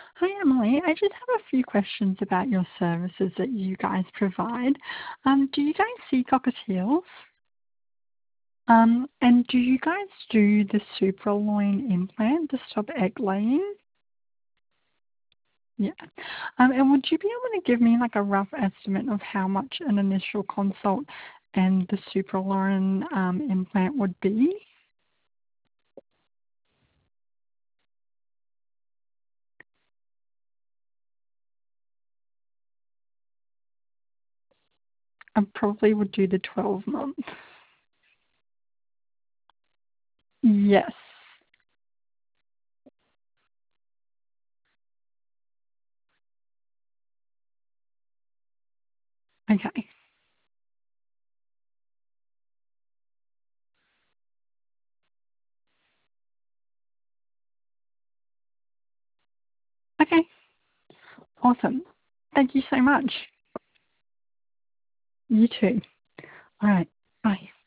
Hi, Emily. I just have a few questions about your services that you guys provide. Do you guys see cockatiels? And do you guys do the supraloin implant to stop egg laying? Yeah. And would you be able to give me like a rough estimate of how much an initial consult and the supraloin implant would be? I probably would do the 12 months. Yes. Okay. Okay. Awesome. Thank you so much. You too. All right. Bye.